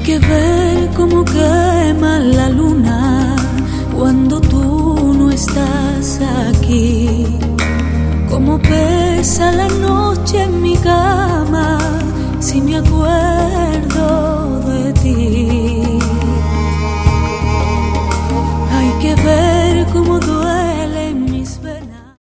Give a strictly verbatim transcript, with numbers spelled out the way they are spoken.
que ver cómo quema la luna cuando tú no estás aquí, cómo pesa la noche